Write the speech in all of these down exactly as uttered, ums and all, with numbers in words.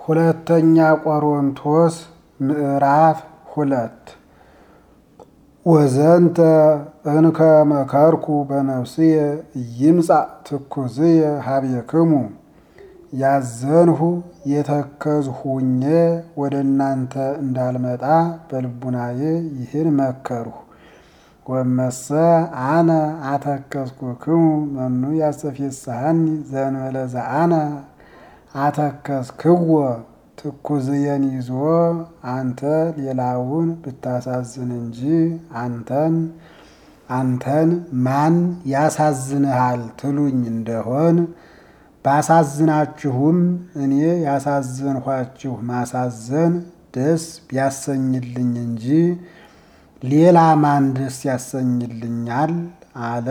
ሁለተኛ ቆሮንቶስ ምዕራፍ ሁለት ወዘንተ እንከ መከርኩ በነፍስየ ይምጻእ ትኩዝየ ሀቤክሙ ያዘንሁ የተከዝሁኜ ወደ እናንተ እንዳልመጣ በልቡናዬ ይህን መከርሁ። ወመሰ አነ አተከዝኩክሙ መኑ ያስተፌስሐኒ ዘእንበለ ዘአነ አተከዝክዎ ትኩዝየን ይዞ አንተ ሌላውን ብታሳዝን እንጂ አንተን አንተን ማን ያሳዝንሃል ትሉኝ እንደሆን ባሳዝናችሁም እኔ ያሳዘንኋችሁ ማሳዘን ደስ ቢያሰኝልኝ እንጂ ሌላ ማን ደስ ያሰኝልኛል አለ።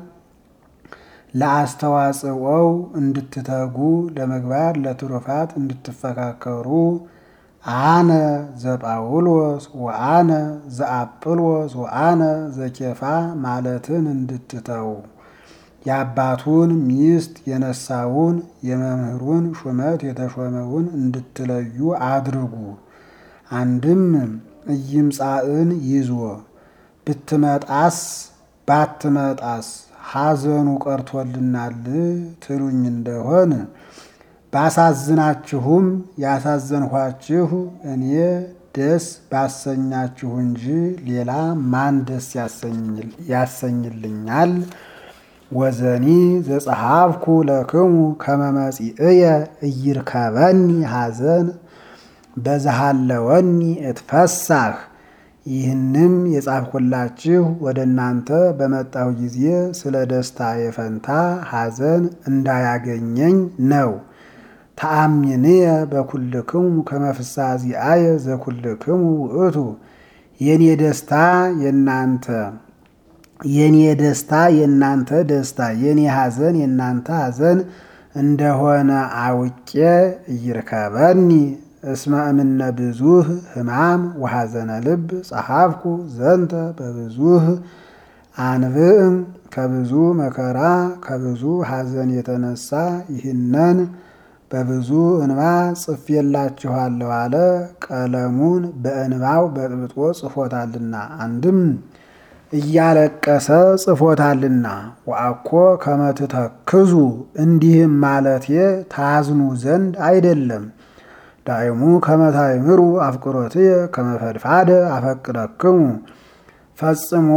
ለአስተዋጽኦው እንድትተጉ ለመግባር ለትሩፋት እንድትፈካከሩ አነ ዘጳውሎስ ወአነ ዘአጵሎስ ወአነ ዘኬፋ ማለትን እንድትተው የአባቱን ሚስት የነሳውን የመምህሩን ሹመት የተሾመውን እንድትለዩ አድርጉ። አንድም ኢይምጻእን ይዞ ብትመጣስ ባትመጣስ ሐዘኑ ቀርቶልናል ትሉኝ እንደሆን ባሳዝናችሁም ያሳዘንኋችሁ እኔ ደስ ባሰኛችሁ እንጂ ሌላ ማን ደስ ያሰኝልኛል? ወዘኒ ዘጸሐፍኩ ለክሙ ከመ መጺእየ ኢይርከበኒ ሐዘን በዘሃለወኒ እትፈሳህ። ይህንም የጻፍኩላችሁ ወደ እናንተ በመጣሁ ጊዜ ስለ ደስታ የፈንታ ሐዘን እንዳያገኘኝ ነው። ተአምንየ በኩልክሙ ከመ ፍስሐ ዚአየ ዘኩልክሙ ውእቱ። የኔ ደስታ የናንተ የኔ ደስታ የናንተ ደስታ የኔ ሐዘን የናንተ ሐዘን እንደሆነ አውቄ ኢይርከበኒ እስመ እምነ ብዙህ ሕማም ወሐዘነ ልብ ጸሐፍኩ ዘንተ በብዙህ አንብዕ። ከብዙ መከራ ከብዙ ሐዘን የተነሳ ይህንን በብዙ እንባ ጽፌላችኋለሁ አለ። ቀለሙን በእንባው በጥብጦ ጽፎታልና አንድም እያለቀሰ ጽፎታልና። ወአኮ ከመ ትተክዙ እንዲህም ማለቴ ታዝኑ ዘንድ አይደለም። ዳይሙ ከመ ታእምሩ አፍቅሮትየ ከመ ፈድፋደ አፈቅረክሙ ፈጽሞ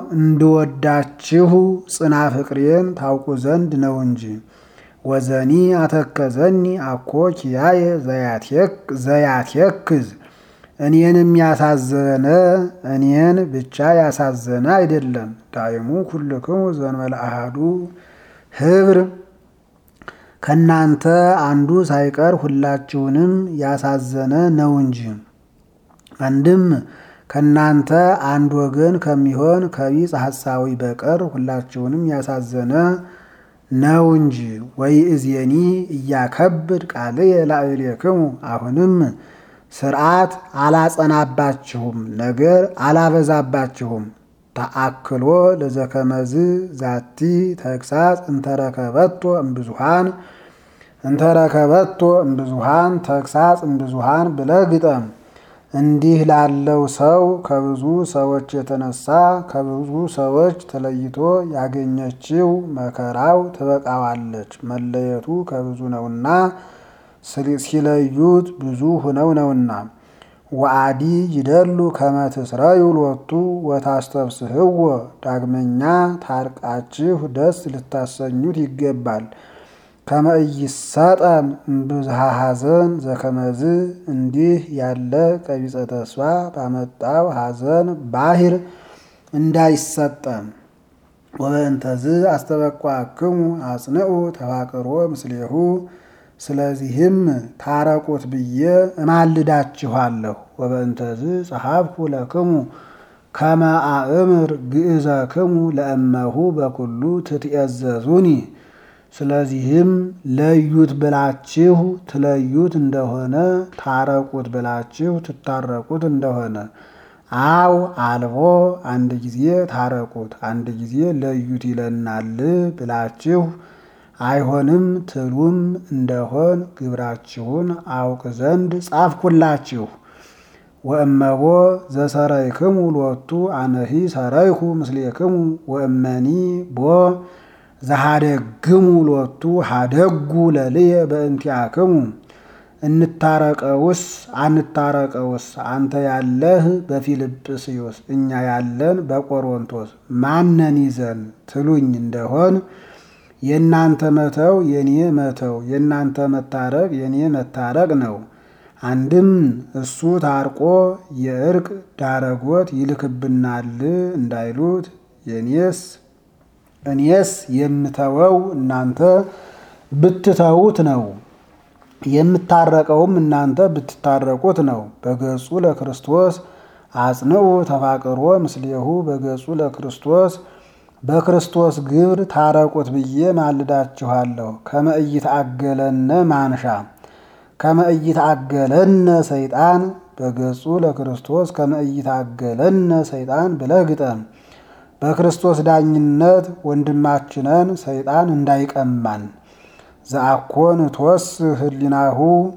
እንድወዳችሁ ጽና ፍቅሬን ታውቁ ዘንድ ነው እንጂ። ወዘኒ አተከዘኒ አኮ ኪያየ ዘያትየክዝ እኔንም ያሳዘነ እኔን ብቻ ያሳዘነ አይደለም። ዳይሙ ኩልክሙ ዘእንበለ አሐዱ ኅብር ከናንተ አንዱ ሳይቀር ሁላችሁንም ያሳዘነ ነው እንጂ። አንድም ከናንተ አንድ ወገን ከሚሆን ከቢጽ ሐሳዊ በቀር ሁላችሁንም ያሳዘነ ነው እንጂ። ወይእዜኒ እያከብድ ቃልየ ላዕሌክሙ አሁንም ስርዓት አላጸናባችሁም ነገር አላበዛባችሁም። ተአክሎ ለዘከመዝ ዛቲ ተግሳጽ እንተረከበቶ እምብዙሃን እንተረከበቶ እምብዙሃን ተግሳጽ እምብዙሃን ብለህ ግጠም። እንዲህ ላለው ሰው ከብዙ ሰዎች የተነሳ ከብዙ ሰዎች ተለይቶ ያገኘችው መከራው ትበቃዋለች። መለየቱ ከብዙ ነውና ሲለዩት ብዙ ሆነው ነውና። ወአዲ ይደሉ ከመ ትስረዩ ሎቱ ወታስተብስሕዎ ዳግመኛ ታርቃችሁ ደስ ልታሰኙት ይገባል። ከመ ኢይሰጠም እምብዝሃ ሐዘን ዘከመዝ እንዲህ ያለ ቀቢጸ ተስፋ ባመጣው ሐዘን ባሕር እንዳይሰጠም። ወበእንተዝ አስተበቋክሙ አጽንዑ ተፋቅሮ ምስሌሁ ስለዚህም ታረቁት ብዬ እማልዳችኋለሁ። ወበእንተዝ ጸሐፍኩ ለክሙ ከመ አእምር ግእዘክሙ ለእመሁ በኩሉ ትትእዘዙኒ። ስለዚህም ለዩት ብላችሁ ትለዩት እንደሆነ ታረቁት ብላችሁ ትታረቁት እንደሆነ አው አልቦ አንድ ጊዜ ታረቁት አንድ ጊዜ ለዩት ይለናል ብላችሁ አይሆንም ትሉም እንደሆን ግብራችሁን አውቅ ዘንድ ጻፍኩላችሁ። ወእመቦ ዘሰረይክሙ ሎቱ አነሂ ሰረይኩ ምስሌክሙ ወእመኒ ቦ ዘሃደግሙ ሎቱ ሃደጉ ለልየ በእንቲአክሙ። እንታረቀውስ አንታረቀውስ አንተ ያለህ በፊልጵስዩስ እኛ ያለን በቆሮንቶስ ማነን ይዘን ትሉኝ እንደሆን የእናንተ መተው የኔ መተው የእናንተ መታረቅ የኔ መታረቅ ነው። አንድም እሱ ታርቆ የእርቅ ዳረጎት ይልክብናል እንዳይሉት የኔስ እኔስ የምተወው እናንተ ብትተውት ነው፣ የምታረቀውም እናንተ ብትታረቁት ነው። በገጹ ለክርስቶስ አጽንዑ ተፋቅሮ ምስሌሁ በገጹ ለክርስቶስ በክርስቶስ ግብር ታረቁት ብዬ ማልዳችኋለሁ። ከመ ኢይትአገለነ ማንሻ ከመ ኢይትአገለነ ሰይጣን በገጹ ለክርስቶስ ከመ ኢይትአገለነ ሰይጣን ብለህ ግጠም። በክርስቶስ ዳኝነት ወንድማችንን ሰይጣን እንዳይቀማን። ዘአኮን ትወስ ህሊናሁ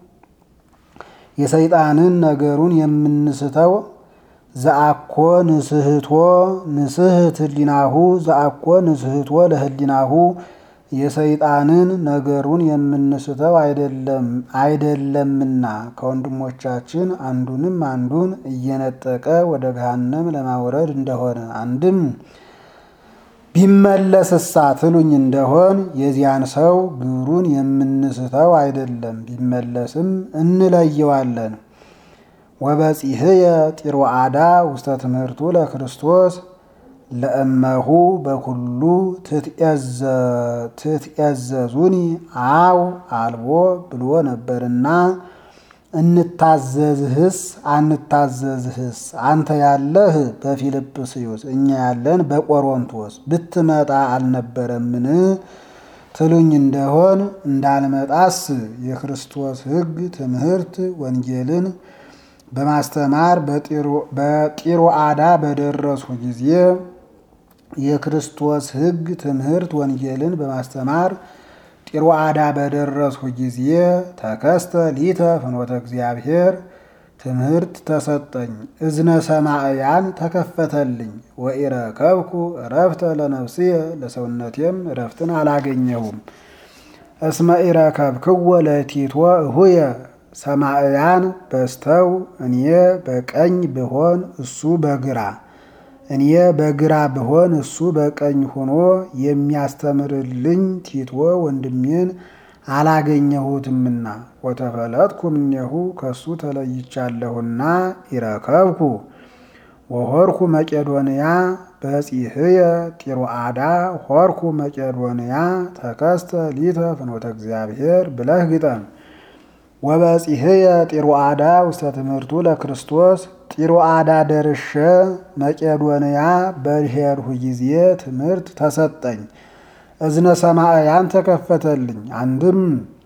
የሰይጣንን ነገሩን የምንስተው ዘአኮ ንስህቶ ንስህት ህሊናሁ ዘአኮ ንስህቶ ለህሊናሁ የሰይጣንን ነገሩን የምንስተው አይደለም አይደለምና ከወንድሞቻችን አንዱንም አንዱን እየነጠቀ ወደ ገሃነም ለማውረድ እንደሆነ። አንድም ቢመለስሳ ትሉኝ እንደሆን የዚያን ሰው ግብሩን የምንስተው አይደለም፣ ቢመለስም እንለየዋለን። ወበጺሕየ ጢሮአዳ ውስተ ትምህርቱ ለክርስቶስ ለእመሁ በኩሉ ትትያዘዙኒ አው አልቦ ብሎ ነበርና እንታዘዝህስ አንታዘዝህስ አንተ ያለህ በፊልጵስዩስ እኛ ያለን በቆሮንቶስ ብትመጣ አልነበረምን ትሉኝ እንደሆን እንዳልመጣስ የክርስቶስ ሕግ ትምህርት ወንጌልን በማስተማር በጢሮአዳ በደረስሁ ጊዜ የክርስቶስ ሕግ ትምህርት ወንጌልን በማስተማር ጢሮአዳ በደረስሁ ጊዜ ተከስተ ሊተ ፍኖተ እግዚአብሔር ትምህርት ተሰጠኝ፣ እዝነ ሰማዕያን ተከፈተልኝ። ወኢረከብኩ እረፍተ ለነፍስየ ለሰውነቴም እረፍትን አላገኘሁም። እስመ ኢረከብክዎ ለቲቶ እሁየ ሰማዕያን በስተው እኔ በቀኝ ብሆን እሱ በግራ እኔ በግራ ብሆን እሱ በቀኝ ሆኖ የሚያስተምርልኝ ቲቶ ወንድሜን አላገኘሁትምና። ወተፈለጥኩ እምኔሁ ከሱ ተለይቻለሁና ኢረከብኩ ወሆርኩ መቄዶንያ በጺሕየ ጢሮአዳ ሆርኩ መቄዶንያ ተከስተ ሊተ ፍኖተ እግዚአብሔር ብለህ ግጠም። ወበጺሕየ ጢሮአዳ ውስተ ትምህርቱ ለክርስቶስ ጢሮአዳ ደርሼ መቄዶንያ በሄድሁ ጊዜ ትምህርት ተሰጠኝ፣ እዝነ ሰማዕያን ተከፈተልኝ። አንድም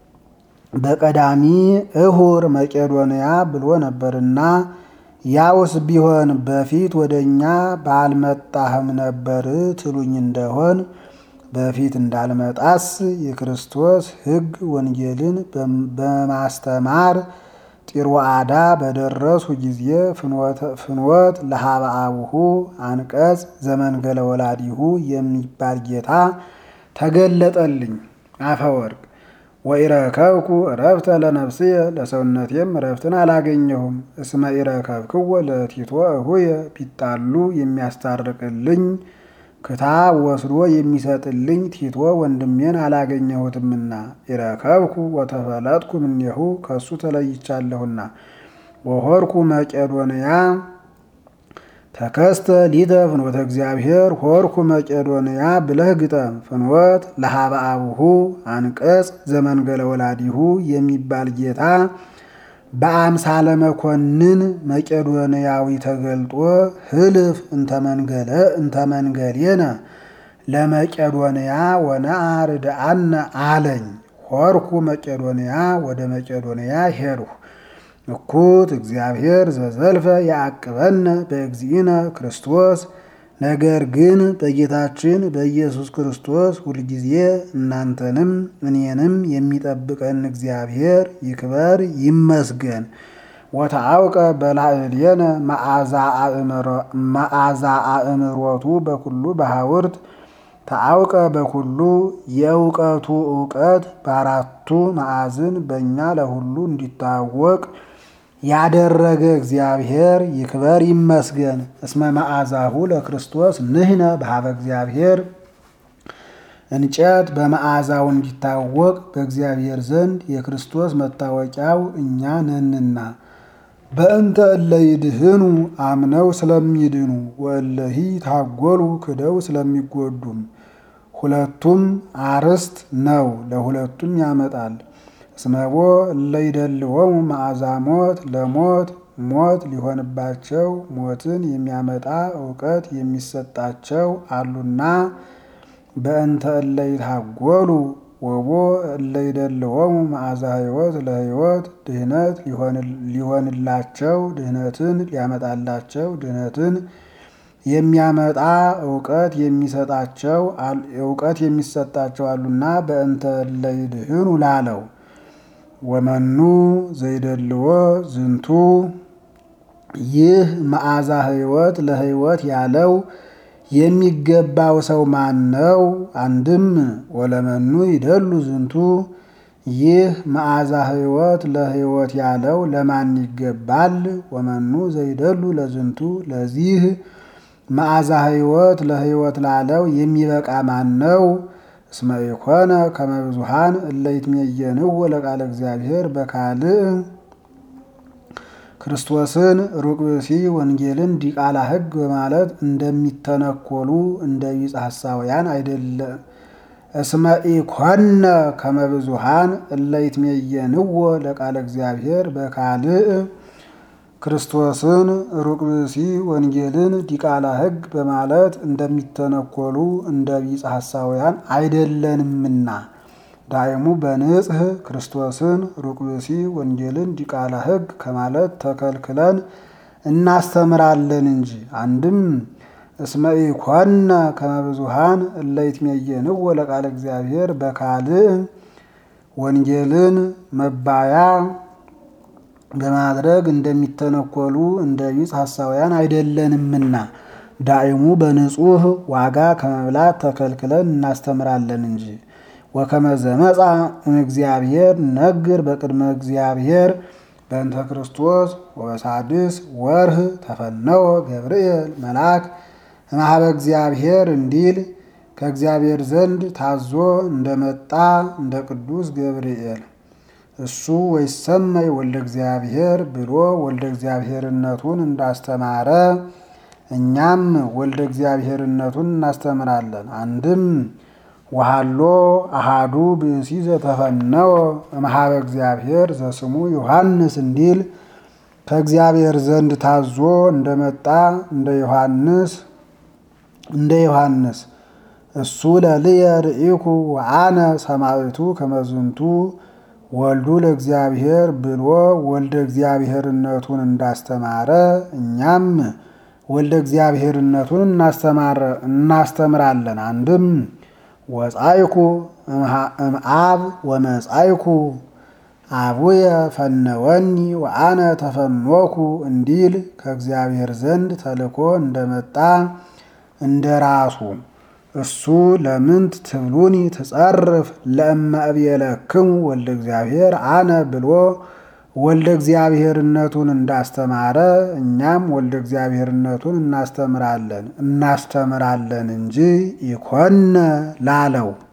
በቀዳሚ እሁር መቄዶንያ ብሎ ነበርና ያውስ ቢሆን በፊት ወደኛ ባልመጣህም ነበር ትሉኝ እንደሆን በፊት እንዳልመጣስ የክርስቶስ ሕግ ወንጌልን በማስተማር ጢሮአዳ በደረስሁ ጊዜ ፍኖት ለሀበ አቡሁ አንቀጽ ዘመንገለ ወላዲሁ የሚባል ጌታ ተገለጠልኝ። አፈወርቅ ወኢረከብኩ እረፍተ ለነፍስየ ለሰውነቴም እረፍትን አላገኘሁም። እስመ ኢረከብክዎ ለቲቶ እሁየ ቢጣሉ የሚያስታርቅልኝ ክታብ ወስዶ የሚሰጥልኝ ቲቶ ወንድሜን አላገኘሁትምና። ኢረከብኩ ወተፈለጥኩ እምኔሁ ከሱ ተለይቻለሁና። ወሆርኩ መቄዶንያ ተከስተ ሊተ ፍኖተ እግዚአብሔር ሆርኩ መቄዶንያ ብለህ ግጠም። ፍኖት ለሀበ አቡሁ አንቀጽ ዘመንገለ ወላዲሁ የሚባል ጌታ በአምሳለ መኮንን መቄዶንያዊ ተገልጦ ህልፍ እንተመንገለ እንተመንገሌነ ለመቄዶንያ ወነአርድአነ አለኝ። ሆርኩ መቄዶንያ ወደ መቄዶንያ ሄድሁ። እኩት እግዚአብሔር ዘዘልፈ ያዕቅበነ በእግዚእነ ክርስቶስ ነገር ግን በጌታችን በኢየሱስ ክርስቶስ ሁልጊዜ እናንተንም እኔንም የሚጠብቀን እግዚአብሔር ይክበር ይመስገን። ወተአውቀ በላዕሌነ መዓዛ አእምሮቱ በኩሉ በሐውርት ተአውቀ በኩሉ የእውቀቱ እውቀት በአራቱ ማዕዝን በእኛ ለሁሉ እንዲታወቅ ያደረገ እግዚአብሔር ይክበር ይመስገን። እስመ መዓዛሁ ለክርስቶስ ንሕነ በኀበ እግዚአብሔር እንጨት በመዓዛው እንዲታወቅ በእግዚአብሔር ዘንድ የክርስቶስ መታወቂያው እኛ ነንና። በእንተ እለ ይድህኑ አምነው ስለሚድኑ ወእለሂ ታጎሉ ክደው ስለሚጎዱም። ሁለቱም አርስት ነው፣ ለሁለቱም ያመጣል። እስመቦ እለ ይደልዎሙ መዓዛ ሞት ለሞት ሞት ሊሆንባቸው ሞትን የሚያመጣ እውቀት የሚሰጣቸው አሉና። በእንተ እለ ይታጎሉ ወቦ እለ ይደልዎሙ መዓዛ ሕይወት ለሕይወት ድህነት ሊሆንላቸው ድህነትን ሊያመጣላቸው ድህነትን የሚያመጣ እውቀት የሚሰጣቸው እውቀት የሚሰጣቸው አሉና። በእንተ እለ ይድህኑ ላለው ወመኑ ዘይደልዎ ዝንቱ ይህ መዓዛ ሕይወት ለሕይወት ያለው የሚገባው ሰው ማን ነው? አንድም ወለመኑ ይደሉ ዝንቱ ይህ መዓዛ ሕይወት ለሕይወት ያለው ለማን ይገባል? ወመኑ ዘይደሉ ለዝንቱ ለዚህ መዓዛ ሕይወት ለሕይወት ላለው የሚበቃ ማን ነው? እስመ ኢኮነ ከመ ብዙኃን እለ ይትሜየንዎ ለቃለ እግዚአብሔር በካልእ ክርስቶስን ሩቅ ብእሲ ወንጌልን ዲቃላ ሕግ በማለት እንደሚተነኮሉ እንደ ቢጸ ሐሳውያን አይደለም። እስመ ኢኮነ ከመ ብዙኃን እለ ይትሜየንዎ ለቃለ እግዚአብሔር በካልእ ክርስቶስን ሩቅ ብእሲ ወንጌልን ዲቃላ ሕግ በማለት እንደሚተነኮሉ እንደ ቢጸ ሐሳውያን አይደለንምና። ዳይሙ በንጽህ ክርስቶስን ሩቅ ብእሲ ወንጌልን ዲቃላ ሕግ ከማለት ተከልክለን እናስተምራለን እንጂ። አንድም እስመ ኢኮነ ከመ ብዙኃን እለ ይትሜየንዎ ለቃለ እግዚአብሔር በካልእ ወንጌልን መባያ በማድረግ እንደሚተነኮሉ እንደ ቢጸ ሐሳውያን አይደለንምና። ዳይሙ በንጹህ ዋጋ ከመብላት ተከልክለን እናስተምራለን እንጂ። ወከመ ዘመጻ እግዚአብሔር ነግር በቅድመ እግዚአብሔር በእንተ ክርስቶስ ወበሳድስ ወርህ ተፈነወ ገብርኤል መልአክ እምኀበ እግዚአብሔር እንዲል ከእግዚአብሔር ዘንድ ታዞ እንደመጣ እንደ ቅዱስ ገብርኤል እሱ ወይሰመይ ወልደ እግዚአብሔር ብሎ ወልደ እግዚአብሔርነቱን እንዳስተማረ እኛም ወልደ እግዚአብሔርነቱን እናስተምራለን። አንድም ወሃሎ አሃዱ ብእሲ ዘተፈነወ እምኀበ እግዚአብሔር ዘስሙ ዮሐንስ እንዲል ከእግዚአብሔር ዘንድ ታዞ እንደመጣ እንደ ዮሐንስ እንደ ዮሐንስ እሱ ለልየ ርኢኩ ወአነ ሰማዕቱ ከመዝንቱ ወልዱ ለእግዚአብሔር ብሎ ወልደ እግዚአብሔርነቱን እንዳስተማረ እኛም ወልደ እግዚአብሔርነቱን እናስተምራለን። አንድም ወጻይኩ እምአብ ወመጻይኩ አቡየ ፈነወኒ ወአነ ተፈኖኩ እንዲል ከእግዚአብሔር ዘንድ ተልኮ እንደመጣ እንደራሱ እሱ ለምንት ትብሉኒ ትጸርፍ ለእመ እብየለክሙ ወልደ እግዚአብሔር አነ ብሎ ወልደ እግዚአብሔርነቱን እንዳስተማረ እኛም ወልደ እግዚአብሔርነቱን እናስተምራለን እናስተምራለን እንጂ ኢኮነ ላለው